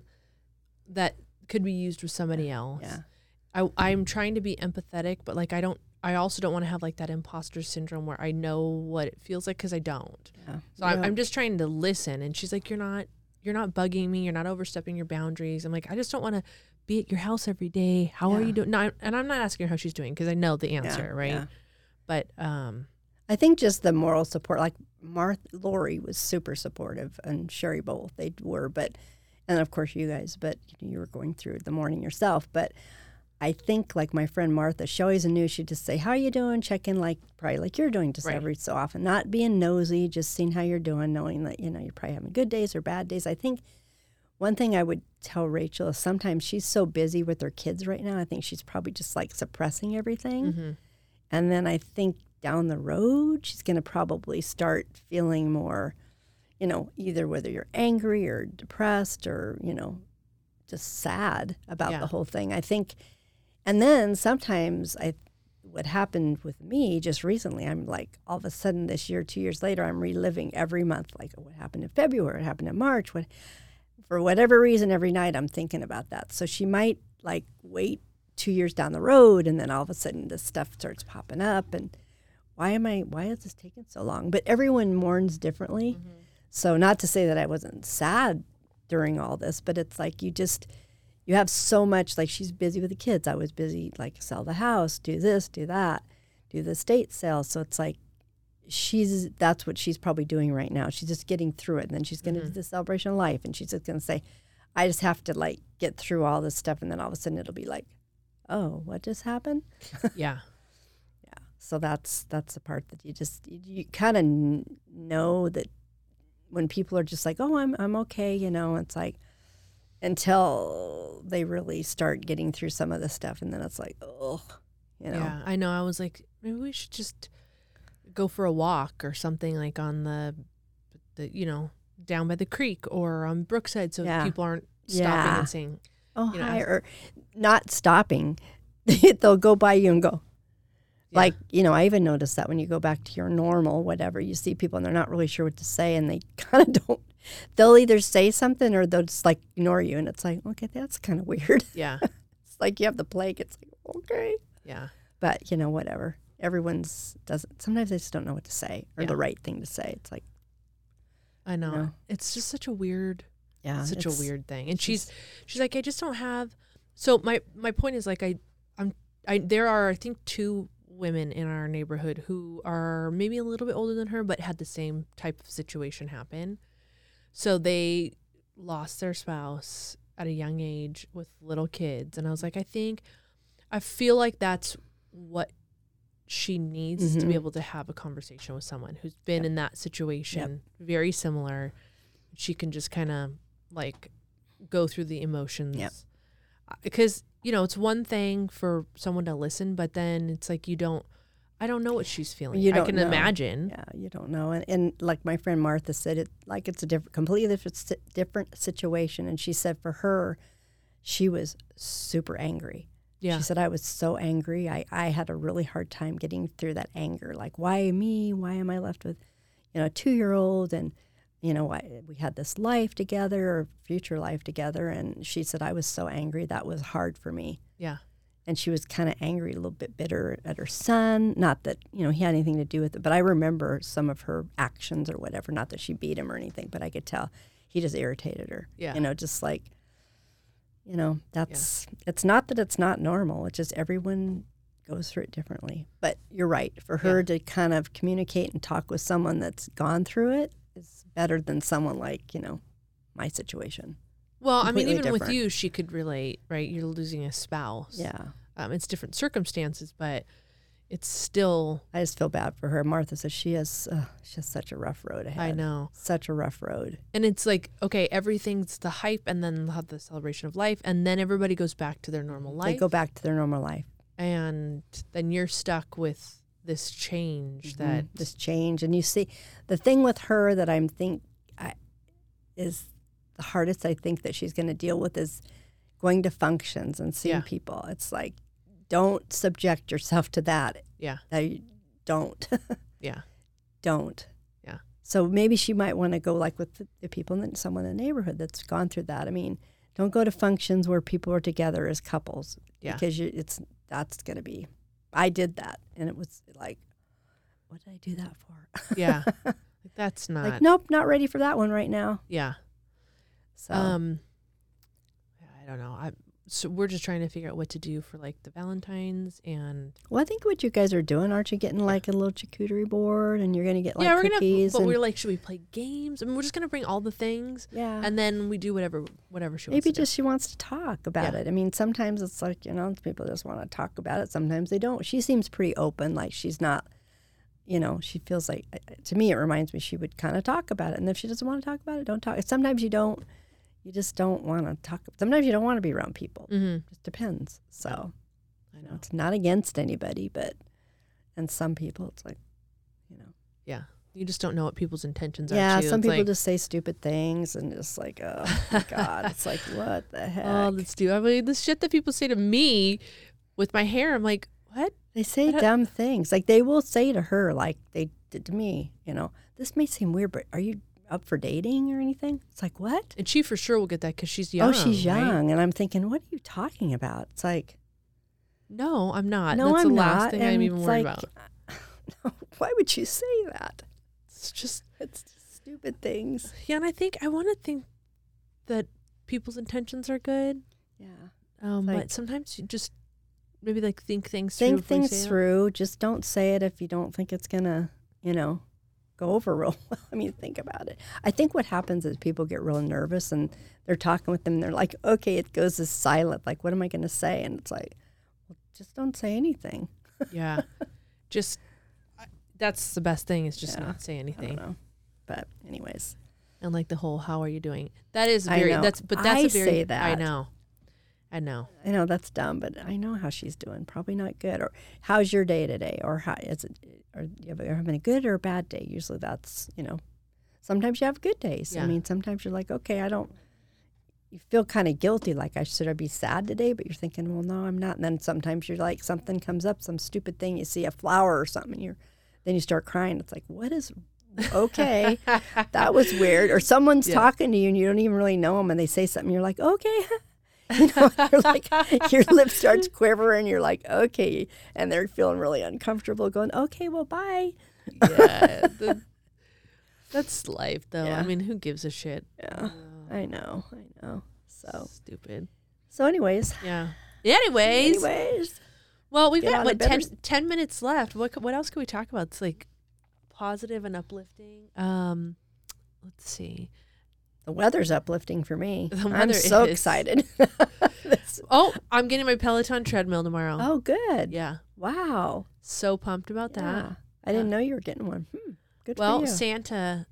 that could be used with somebody else. Yeah. I, I'm trying to be empathetic, but like I don't, I also don't want to have like that imposter syndrome where I know what it feels like because I don't. Yeah. So I'm, Yeah. I'm just trying to listen. And she's like, you're not, you're not bugging me. You're not overstepping your boundaries. I'm like, I just don't want to be at your house every day. How are Yeah. you doing? No, I- and I'm not asking her how she's doing because I know the answer, Yeah, right? yeah. But um, I think just the moral support, like Martha, Lori was super supportive, and Sherry both, they were, but, and of course you guys, but you were going through the morning yourself. But I think like my friend Martha, she always knew she'd just say, how you doing? Check in like, probably like you're doing just Right. every so often, not being nosy, just seeing how you're doing, knowing that, you know, you're probably having good days or bad days. I think one thing I would tell Rachel is sometimes she's so busy with her kids right now, I think she's probably just like suppressing everything. mm-hmm. And then I think down the road, she's going to probably start feeling more, you know, either whether you're angry or depressed or, you know, just sad about Yeah. the whole thing. I think, and then sometimes I, what happened with me just recently, I'm like, all of a sudden this year, two years later, I'm reliving every month, like what happened in February, what happened in March, what, for whatever reason, every night I'm thinking about that. So she might like wait two years down the road, and then all of a sudden this stuff starts popping up, and why am I, why is this taking so long? But everyone mourns differently. Mm-hmm. So not to say that I wasn't sad during all this, but it's like you just, you have so much, like she's busy with the kids. I was busy, like sell the house, do this, do that, do the estate sale. So it's like she's, that's what she's probably doing right now. She's just getting through it. And then she's going to Mhm. do the celebration of life. And she's just going to say, I just have to like get through all this stuff. And then all of a sudden it'll be like, oh, what just happened? Yeah. Yeah. So that's, that's the part that you just, you, you kind of n- know that when people are just like, oh, I'm, I'm okay. You know, it's like, until they really start getting through some of the stuff. And then it's like, oh, you know, Yeah, I know. I was like, maybe we should just go for a walk or something like on the, the you know, down by the creek or on Brookside, so Yeah. people aren't stopping Yeah. and saying, oh, you know, hi, as- or not stopping. They'll go by you and go, yeah. like, you know, I even noticed that when you go back to your normal, whatever, you see people and they're not really sure what to say, and they kind of don't, they'll either say something or they'll just like ignore you. And it's like, okay, that's kind of weird. yeah, It's like you have the plague. It's like, okay. yeah, But, you know, whatever. Everyone's doesn't, sometimes they just don't know what to say or Yeah. the right thing to say. It's like, I know. No. It's just such a weird, yeah. such a it's- weird thing. And it's she's, just- she's like, I just don't have. So my my point is like, I, I'm, I there are I think two women in our neighborhood who are maybe a little bit older than her, but had the same type of situation happen. So they lost their spouse at a young age with little kids. And I was like, I think, I feel like that's what she needs to Mhm. be able to have a conversation with someone who's been Yep. in that situation, very similar. She can just kind of like go through the emotions. Yep. Because, you know, it's one thing for someone to listen, but then it's like you don't, I don't know what she's feeling. You I don't can know. imagine. Yeah, you don't know. And, and like my friend Martha said, it like it's a different, completely different, si- different situation. And she said for her, she was super angry. Yeah. She said, I was so angry. I, I had a really hard time getting through that anger. Like, why me? Why am I left with, you know, a two-year-old? And, you know, I, we had this life together, or future life together. And she said, I was so angry. That was hard for me. Yeah. And she was kind of angry, a little bit bitter at her son. Not that, you know, he had anything to do with it, but I remember some of her actions or whatever. Not that she beat him or anything, but I could tell he just irritated her. Yeah. You know, just like, you know, that's, it's not that it's not normal. It's just everyone goes through it differently. But you're right. For her Yeah. to kind of communicate and talk with someone that's gone through it is better than someone like, you know, my situation. Well, I mean, Completely even with different. you, she could relate, right? You're losing a spouse. Yeah. Um, it's different circumstances, but it's still, I just feel bad for her. Martha says she has, uh, she has such a rough road ahead. I know. Such a rough road. And it's like, okay, everything's the hype, and then they'll have the celebration of life, and then everybody goes back to their normal life. They go back to their normal life. And then you're stuck with this change that, Mhm. This change. And you see, the thing with her that I'm think I, is the hardest I think that she's going to deal with is going to functions and seeing Yeah. people. It's like, don't subject yourself to that. yeah, I don't. yeah, don't. Yeah. So maybe she might want to go like with the, the people, in the, someone in the neighborhood that's gone through that. I mean, don't go to functions where people are together as couples. Yeah. Because you, it's that's going to be, I did that. And it was like, what did I do that for? Yeah. Like, that's not. Like, nope, not ready for that one right now. Yeah. So, Um, I don't know. I so we're just trying to figure out what to do for like the Valentines and well, I think what you guys are doing, aren't you getting like a little charcuterie board and you're going to get like yeah, we're cookies? gonna. But and, we're like, should we play games? I mean, we're just gonna bring all the things, yeah. and then we do whatever whatever she Maybe wants to just she wants to talk about Yeah. it. I mean, sometimes it's like, you know, people just want to talk about it. Sometimes they don't. She seems pretty open, like she's not, you know, she feels like, to me, it reminds me she would kind of talk about it. And if she doesn't want to talk about it, don't talk. Sometimes you don't, you just don't want to talk. Sometimes you don't want to be around people. do. Mm-hmm. It just depends. So, I you know, know. it's not against anybody, but, and some people, it's like, you know. Yeah, you just don't know what people's intentions Yeah, are. Too. some It's people like, just say stupid things and just like, oh my God. It's like, what the heck? oh, let's do. I mean, the shit that people say to me with my hair, I'm like, what? They say I don't- dumb things. Like they will say to her, like they did to me, you know, this may seem weird, but are you up for dating or anything? It's like, what? And she for sure will get that because she's young. oh, she's right? young. And I'm thinking, what are you talking about? It's like, No, I'm not. no, That's I'm the last not. thing And I'm even it's worried like, about. no, why would you say that? It's just It's just stupid things. yeah, and I think I want to think that people's intentions are good. Yeah. Um, Like- but sometimes you just maybe like think things Think through. before you things say it. through. Just don't say it if you don't think it's going to, you know, go over real well. I mean, think about it. I think what happens is people get real nervous and they're talking with them. And they're like, okay, it goes as silent. Like, what am I going to say? And it's like, well, just don't say anything. Yeah, just I- that's the best thing is just Yeah, not say I don't anything. know. But anyways, And like the whole "How are you doing?" That is I very. know. That's but that's I a very. say I that. know. I know. I know that's dumb, but I know how she's doing. Probably not good. Or how's your day today? Or how is it? Are you having a good or a bad day? Usually that's, you know, sometimes you have good days. Yeah. I mean, sometimes you're like, okay, I don't, you feel kind of guilty. Like, I should I be sad today? But you're thinking, well, no, I'm not. And then sometimes you're like, something comes up, some stupid thing. You see a flower or something, and you're, then you start crying. It's like, what is, okay, that was weird. Or someone's Yeah. talking to you and you don't even really know them, and they say something. You're like, okay. You know, you're like, your lip starts quivering. You're like, okay, and they're feeling really uncomfortable. Going, okay, well, bye. Yeah. the, that's life, though. Yeah. I mean, who gives a shit? Yeah, I know, I know. So, Stupid. so, anyways, Yeah. Anyways, anyways, well, we've Get got on what a better ten, s- ten minutes left. What co- what else can we talk about? It's like positive and uplifting. Um, let's see. the weather's uplifting for me. The I'm weather so is. excited. This- Oh, I'm getting my Peloton treadmill tomorrow. oh, good. Yeah. Wow. So pumped about that. Yeah. I didn't know you were getting one. Hmm. Good Well, for you. Santa,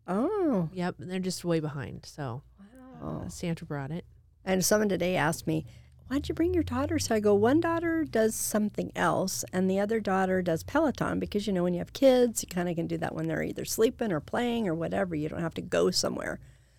oh, yep, they're just way behind. So wow. uh, Santa brought it. And someone today asked me, why'd you bring your daughter? So I go, one daughter does something else, and the other daughter does Peloton because, you know, when you have kids, you kind of can do that when they're either sleeping or playing or whatever. You don't have to go somewhere.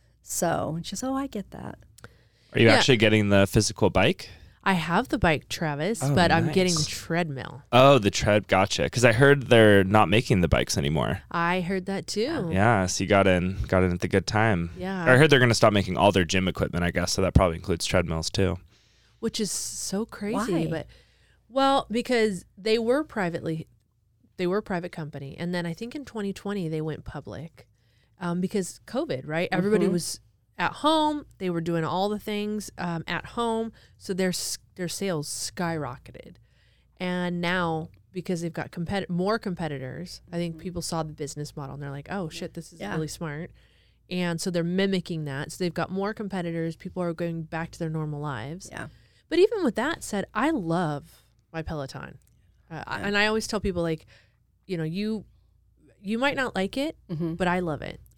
So, and she says, oh, I get that. Are you Yeah. actually getting the physical bike? I have the bike, Travis, Oh, but I'm getting the nice. treadmill. Oh, the tread. Gotcha. Because I heard they're not making the bikes anymore. I heard that too. Yeah, so you got in, got in at the good time. Yeah. Or I heard they're going to stop making all their gym equipment, I guess. So that probably includes treadmills too. Which is so crazy. Why? But well, because they were privately, they were a private company, and then I think in twenty twenty they went public, um, because COVID, right? Everybody Mhm. was at home. They were doing all the things um, at home, so their s- their sales skyrocketed, and now because they've got competi- more competitors, I think people saw the business model and they're like, oh shit, this is Yeah. really smart. And so they're mimicking that. So they've got more competitors. People are going back to their normal lives. Yeah. But even with that said, I love my Peloton. Uh, I- Yeah. and I always tell people, like, you know, you you might not like it, Mm-hmm. but I love it.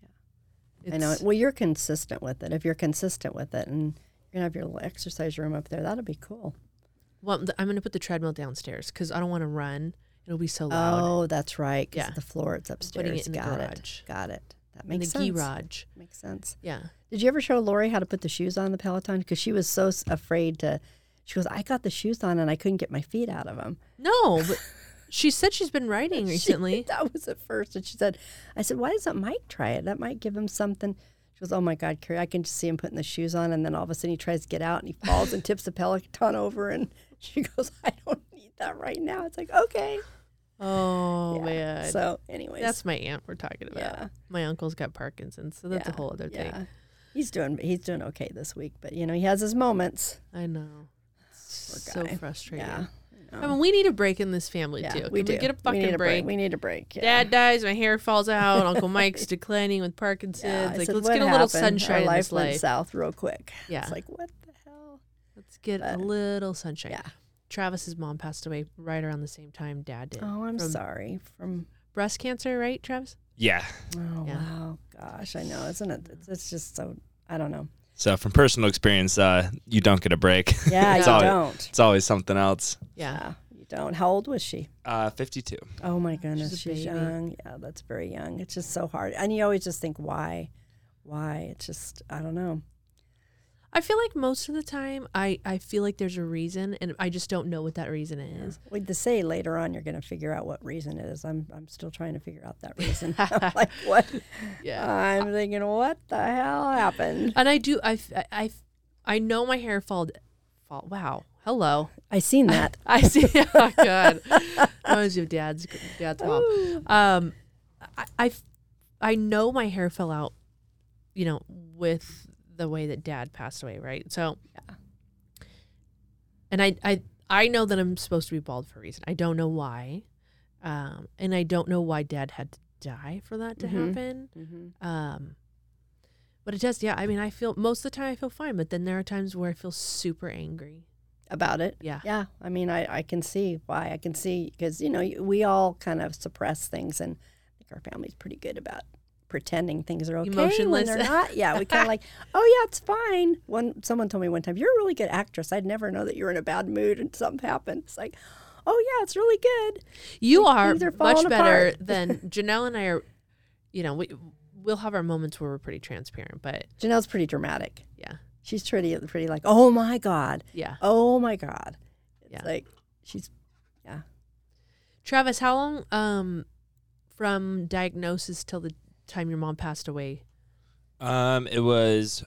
I know. It's- Well, you're consistent with it. If you're consistent with it and you're going to have your little exercise room up there, that'll be cool. Well, th- I'm going to put the treadmill downstairs because I don't want to run. It'll be so loud. Oh, that's right. Because Yeah. the floor, it's upstairs. Putting it in the Got garage. it. Got it. That In the makes sense. garage. Makes sense. Yeah. Did you ever show Lori how to put the shoes on the Peloton? Because she was so s- afraid to. She goes, I got the shoes on and I couldn't get my feet out of them. No, but She said she's been writing She- recently. that was at first. And she said, I said, why doesn't Mike try it? That might give him something. She goes, oh, my God, Carrie, I can just see him putting the shoes on. And then all of a sudden he tries to get out and he falls and tips the Peloton over. And she goes, I don't need that right now. It's like, okay. Oh, Yeah. man. So anyways. That's my aunt we're talking about. Yeah. My uncle's got Parkinson's, so that's yeah, a whole other thing. yeah. He's doing he's doing okay this week. But, you know, he has his moments. I know. So guy. frustrating. Yeah. I mean, we need a break in this family, Yeah, too. Can we we, do. get a fucking we need a break? break. We need a break. Yeah. Dad dies, my hair falls out. Uncle Mike's declining with Parkinson's. Yeah, I like, said, let's what get a little happened? sunshine Our in life this went life. south real quick. Yeah. It's like, what the hell? Let's get a But- little sunshine. Yeah. Travis's mom passed away right around the same time Dad did. Oh, I'm From sorry. From breast cancer, right, Travis? Yeah. oh Yeah. wow, gosh, I know, isn't it? It's, it's just so I don't know. So from personal experience, uh, you don't get a break. Yeah, It's you always- don't. It's always something else. Yeah. Yeah, you don't. How old was she? Uh, fifty-two. Oh my goodness, She's she's, a baby. young. Yeah, that's very young. It's just so hard, and you always just think, why, why? It's just I don't know. I feel like most of the time, I, I feel like there's a reason, and I just don't know what that reason is. Well, to say later on, you're going to figure out what reason it is. I'm I'm still trying to figure out that reason. I'm like what? Yeah. I'm thinking, what the hell happened? And I do, I, f- I, I f- I know my hair fall, fall. Wow. Hello. I seen that. I see. Oh, God. That was your dad's, dad's mom. Um, I, I, f- I know my hair fell out, you know, with the way that Dad passed away, right? So, Yeah. and I, I, I know that I'm supposed to be bald for a reason. I don't know why, um, and I don't know why Dad had to die for that to Mhm. happen. Mm-hmm. Um, but it does. Yeah. I mean, I feel most of the time I feel fine, but then there are times where I feel super angry. About it. Yeah. Yeah. I mean, I, I can see why. I can see because, you know, we all kind of suppress things, and I think our family's pretty good about pretending things are okay Emotionless. when they're not. Yeah, we kind of like, oh, yeah, it's fine. One Someone told me one time, you're a really good actress. I'd never know that you're in a bad mood and something happened. It's like, oh, yeah, it's really good. You Like, are things are much falling better apart. than Janelle and I are. You know, we we'll have our moments where we're pretty transparent, but Janelle's pretty dramatic. yeah, She's pretty, pretty like, oh, my God. yeah. Oh, my God. It's Yeah. like, she's, Travis, how long um from diagnosis till the time your mom passed away? Um, it was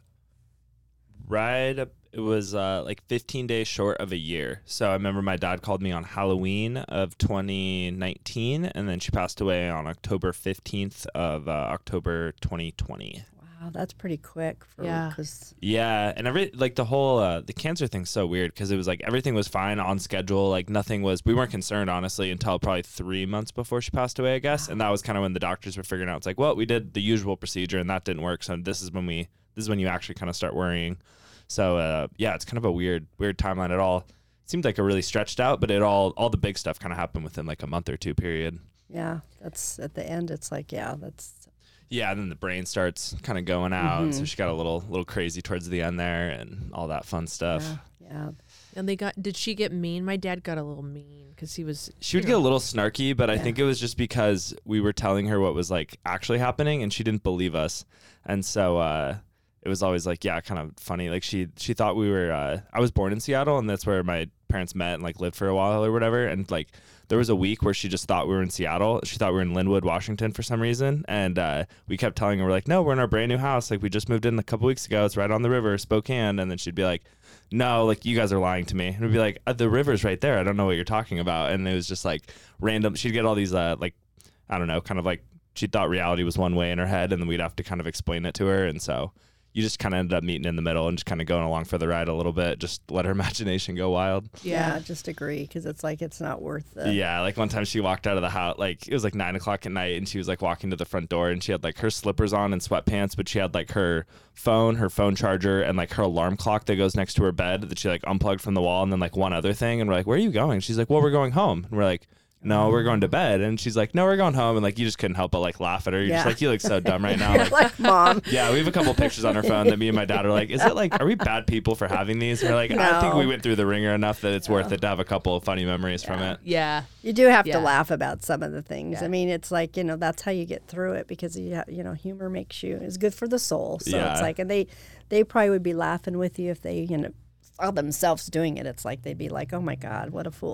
right up. It was uh, like fifteen days short of a year. So I remember my dad called me on Halloween of twenty nineteen, and then she passed away on October fifteenth of uh, October twenty twenty. wow, that's pretty quick. For, Yeah. Cause, Yeah, and every like the whole uh, the cancer thing's so weird because it was like everything was fine on schedule. Like nothing was. We weren't concerned honestly until probably three months before she passed away, I guess. And that was kind of when the doctors were figuring out. It's like, well, we did the usual procedure and that didn't work. So this is when we this is when you actually kind of start worrying. So uh, yeah, it's kind of a weird weird timeline. It all it seemed like a really stretched out, but it all all the big stuff kind of happened within like a month or two period. yeah, that's at the end. It's like, yeah, that's, Yeah, and then the brain starts kind of going out, Mhm. so she got a little little crazy towards the end there, and all that fun stuff. yeah, yeah. And they got. Did she get mean? My dad got a little mean because he was. She would you get a know, little snarky, but I Yeah. think it was just because we were telling her what was like actually happening, and she didn't believe us, and so uh, it was always like, yeah, kind of funny. Like she she thought we were. Uh, I was born in Seattle, and that's where my parents met and like lived for a while or whatever, and like. There was a week where she just thought we were in Seattle. She thought we were in Linwood, Washington for some reason. And uh, we kept telling her, we're like, no, we're in our brand new house. Like, we just moved in a couple weeks ago. It's right on the river, Spokane. And then she'd be like, no, like, you guys are lying to me. And we'd be like, uh, the river's right there. I don't know what you're talking about. And it was just like random. She'd get all these, uh, like, I don't know, kind of like she thought reality was one way in her head. And then we'd have to kind of explain it to her. And so you just kind of ended up meeting in the middle and just kind of going along for the ride a little bit. Just let her imagination go wild. Yeah, Yeah. just agree because it's like it's not worth the. Yeah, like one time she walked out of the house, like it was like nine o'clock at night, and she was like walking to the front door, and she had like her slippers on and sweatpants, but she had like her phone, her phone charger, and like her alarm clock that goes next to her bed that she like unplugged from the wall, and then like one other thing, and we're like, where are you going? She's like, well, we're going home, and we're like, no, we're going to bed, and she's like, no, we're going home, and like you just couldn't help but like laugh at her. You're Yeah. just like, you look so dumb right now. You're Like, like, mom. yeah, we have a couple pictures on our phone that me and my dad are like, is it like, are we bad people for having these? And we're like, I think No. we went through the ringer enough that it's No. worth it to have a couple of funny memories from Yeah. it. Yeah. You do have Yeah. to laugh about some of the things. Yeah. I mean, it's like, you know, that's how you get through it because you ha- you know, humor makes you is good for the soul. So Yeah. it's like, and they they probably would be laughing with you if they, you know, saw themselves doing it. It's like they'd be like, oh my God, what a fool.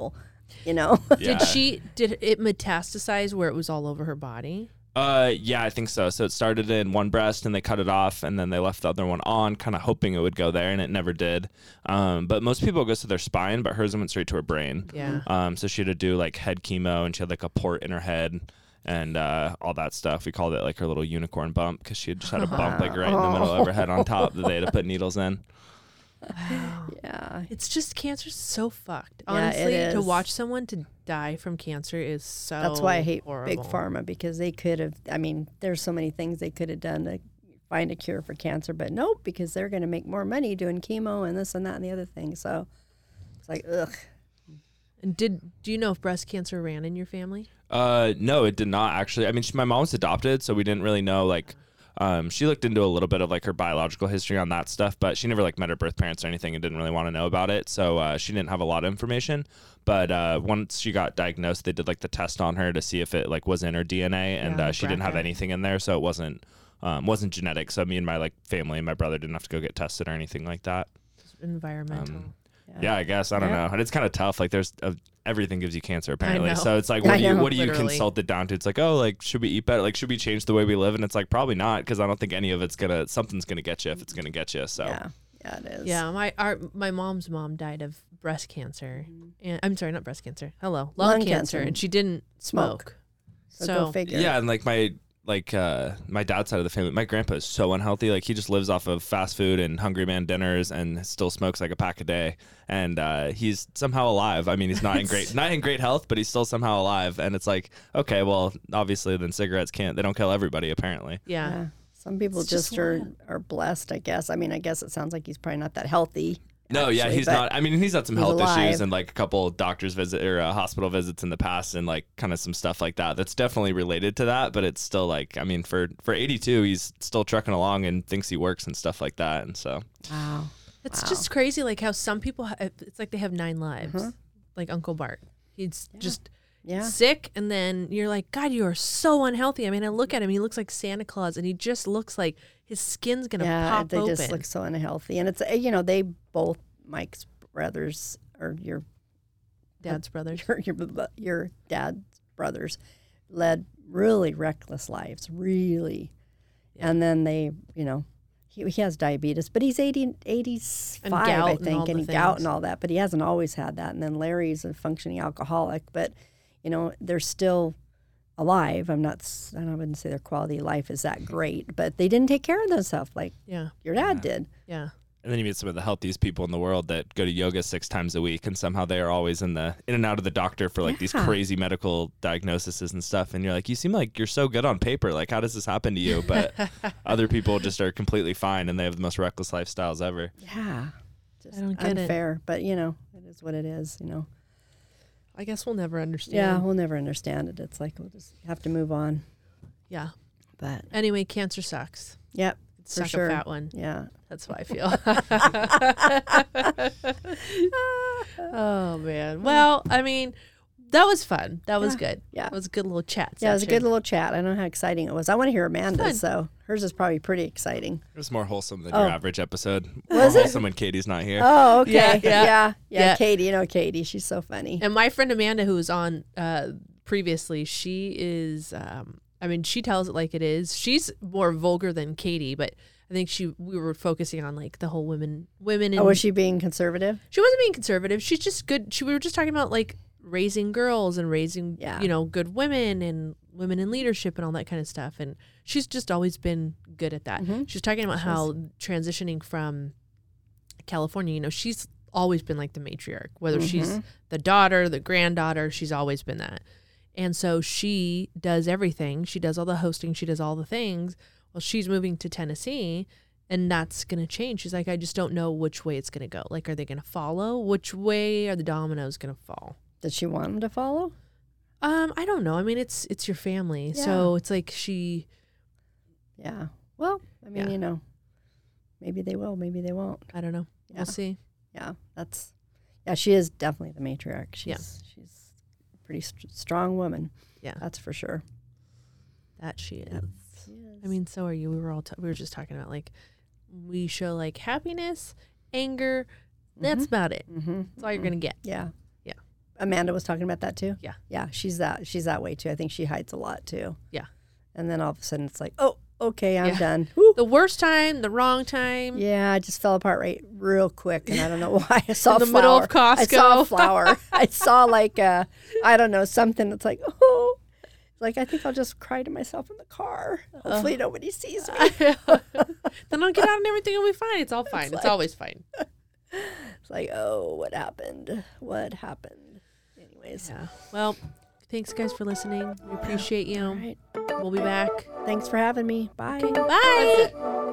you know. Yeah. Did she, did it metastasize where it was all over her body? Uh, yeah, I think so. So it started in one breast and they cut it off and then they left the other one on, kind of hoping it would go there, and it never did. Um, but most people it goes to their spine, but hers went straight to her brain. Yeah. Um, so she had to do like head chemo, and she had like a port in her head and uh, all that stuff. We called it like her little unicorn bump because she had just had a bump like right in the middle of her head on top that they had to put needles in. Wow. Yeah. It's just cancer's so fucked. Yeah, it Honestly, to is. watch someone to die from cancer is so That's why I hate horrible. big pharma, because they could have, I mean, there's so many things they could have done to find a cure for cancer, but nope, because they're going to make more money doing chemo and this and that and the other thing. So it's like, ugh. And did do you know if breast cancer ran in your family? Uh, no, it did not actually. I mean, she, my mom was adopted, so we didn't really know like. Um, she looked into a little bit of like her biological history on that stuff, but she never like met her birth parents or anything and didn't really want to know about it. So uh, she didn't have a lot of information. But uh, once she got diagnosed, they did like the test on her to see if it like was in her D N A, and Yeah, uh, she didn't have B R C A. anything in there, so it wasn't um, wasn't genetic. So me and my like family and my brother didn't have to go get tested or anything like that. Environmental. Um, Yeah, I guess I don't Yeah. know, and it's kind of tough. Like, there's a, everything gives you cancer apparently, know. so it's like, I what do you know. what do you Literally. consult it down to? It's like, oh, like should we eat better? Like, should we change the way we live? And it's like, probably not, because I don't think any of it's gonna something's gonna get you if it's gonna get you. So Yeah. Yeah, it is. Yeah, my our my mom's mom died of breast cancer, and I'm sorry, not breast cancer. Hello, lung, Lung cancer, cancer. and she didn't Smoke. smoke. So, So, go figure. yeah, and like my like uh my dad's side of the family, my grandpa is so unhealthy. Like, he just lives off of fast food and Hungry Man dinners and still smokes like a pack a day, and uh he's somehow alive. I mean, he's not in great not in great health, but he's still somehow alive. And it's like, okay, well, obviously then cigarettes can't they don't kill everybody apparently. yeah. Yeah. Some people It's just just are, wild. are blessed, I guess. I mean, I guess it sounds like he's probably not that healthy. No, yeah, actually, he's but not. I mean, he's had some he's health alive. issues and like a couple doctor's visit or uh, hospital visits in the past, and like kind of some stuff like that. That's definitely related to that, but it's still like, I mean, for for eighty-two, he's still trucking along and thinks he works and stuff like that. And so, Wow. It's Wow. just crazy, like how some people. Ha- it's like they have nine lives, Uh-huh. like Uncle Bart. He's just Yeah. sick, and then you're like, God, you are so unhealthy. I mean, I look at him; he looks like Santa Claus, and he just looks like his skin's gonna Yeah, pop they open. just look so unhealthy. And it's, uh, you know, they both, Mike's brothers, or your Dad's brothers. your your, your dad's brothers, led really reckless lives, really. Yeah. And then they, you know, he, he has diabetes, but he's eighty, eighty-five, And gout I and think, all and the he gout things. and all that. But he hasn't always had that. And then Larry's a functioning alcoholic, but you know, they're still alive. I'm not. s- I don't- wouldn't say their quality of life is that great, but they didn't take care of themselves like Yeah, your dad did. yeah. and then you meet some of the healthiest people in the world that go to yoga six times a week, and somehow they are always in the in and out of the doctor for like these Yeah. crazy medical diagnoses and stuff. And you're like, you seem like you're so good on paper. Like, how does this happen to you? But other people just are completely fine, and they have the most reckless lifestyles ever. Yeah, just I don't get it. unfair. But you know, it is what it is. You know. I guess we'll never understand. Yeah, we'll never understand it. It's like we'll just have to move on. Yeah. But Anyway, cancer sucks. yep, It's For suck sure. a fat one. yeah. That's how I feel. Oh man. Well, I mean, that was fun. That was Yeah, good. yeah. It was a good little chat. Yeah, it was a session. good little chat. I don't know how exciting it was. I want to hear fun. Amanda's, so hers is probably pretty exciting. It was more wholesome than Oh. your average episode. Was more it? wholesome when Katie's not here. Oh, okay. Yeah, Yeah, yeah. yeah, Yeah. Katie, you know Katie. She's so funny. And my friend Amanda, who was on uh, previously, she is. Um, I mean, she tells it like it is. She's more vulgar than Katie, but I think she. We were focusing on like the whole women, women. In, Oh, was she being conservative? She wasn't being conservative. She's just good. She. We were just talking about like raising girls and raising, Yeah. you know, good women and women in leadership and all that kind of stuff. And she's just always been good at that. Mhm. She's talking about how transitioning from California, you know, she's always been like the matriarch, whether she's Mhm. the daughter, the granddaughter, she's always been that. And so she does everything. She does all the hosting. She does all the things. Well, she's moving to Tennessee, and that's going to change. She's like, I just don't know which way it's going to go. Like, are they going to follow? Which way are the dominoes going to fall? Did she want him to follow? Um, I don't know. I mean, it's it's your family, so it's like she. Yeah. Well, I mean, Yeah. you know, maybe they will, maybe they won't. I don't know. Yeah. We'll see. Yeah, that's. Yeah, she is definitely the matriarch. She's Yeah. she's a pretty st- strong woman. Yeah. That's for sure. That she is. Yep. I mean, so are you. We were all. T- we were just talking about like, we show like happiness, anger. That's about it. Mm-hmm. That's all you're gonna get. Yeah. Amanda was talking about that too? Yeah. Yeah, she's that she's that way too. I think she hides a lot too. Yeah. And then all of a sudden it's like, oh, okay, I'm Yeah. done. Woo. The worst time, the wrong time. Yeah, I just fell apart right real quick, and I don't know why. I saw In the a middle flower. of Costco. I saw a flower. I saw like uh, I don't know, something that's like, oh, like I think I'll just cry to myself in the car. Hopefully Uh. nobody sees me. Then I'll get out and everything will be fine. It's all fine. It's, like- always fine. It's like, oh, what happened? What happened? Anyways, Yeah. Well, thanks guys for listening. We appreciate you. all right. We'll be back. Thanks for having me. Bye. Bye.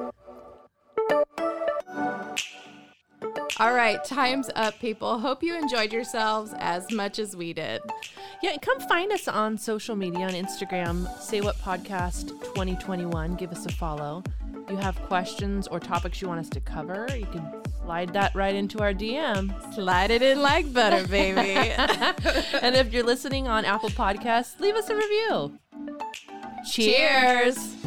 All right, time's up, people. Hope you enjoyed yourselves as much as we did. Yeah, and come find us on social media on Instagram, Say What Podcast twenty twenty-one. Give us a follow. If you have questions or topics you want us to cover, you can slide that right into our D M. Slide it in like butter, baby. And if you're listening on Apple Podcasts, leave us a review. Cheers. Cheers.